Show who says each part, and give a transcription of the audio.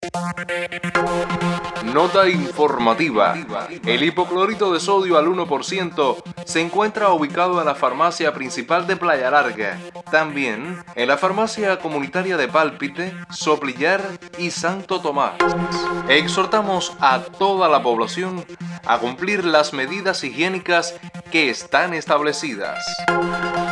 Speaker 1: Nota informativa. El hipoclorito de sodio al 1% se encuentra ubicado en la farmacia principal de Playa Larga, también en la farmacia comunitaria de Pálpite, Soplillar y Santo Tomás. Exhortamos a toda la población a cumplir las medidas higiénicas que están establecidas.